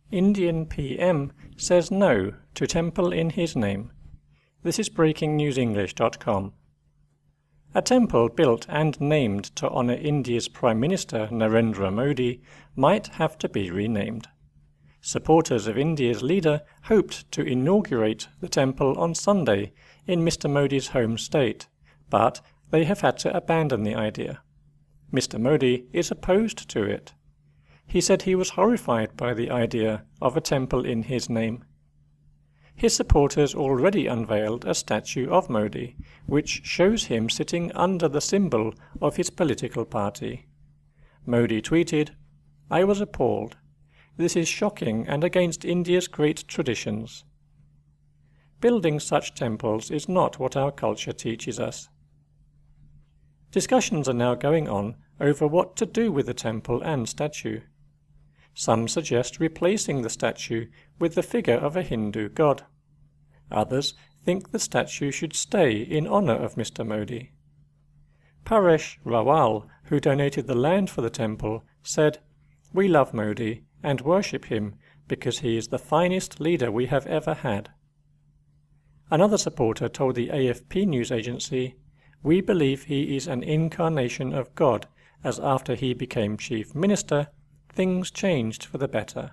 Indian PM says no to temple in his name. This is breakingnewsenglish.com. A temple built and named to honour India's Prime Minister Narendra Modi might have to be renamed. Supporters of India's leader hoped to inaugurate the temple on Sunday in Mr. Modi's home state, but they have had to abandon the idea. Mr. Modi is opposed to it. He said he was horrified by the idea of a temple in his name. His supporters already unveiled a statue of Modi, which shows him sitting under the symbol of his political party. Modi tweeted, "I was appalled. This is shocking and against India's great traditions." Building such temples is not what our culture teaches us. Discussions are now going on over what to do with the temple and statue. Some suggest replacing the statue with the figure of a Hindu god. Others think the statue should stay in honor of Mr. Modi. Paresh Rawal, who donated the land for the temple, said, "We love Modi and worship him because he is the finest leader we have ever had." Another supporter told the AFP news agency, "We believe he is an incarnation of God, as after he became chief minister, things changed for the better."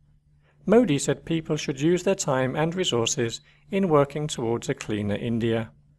Modi said people should use their time and resources in working towards a cleaner India.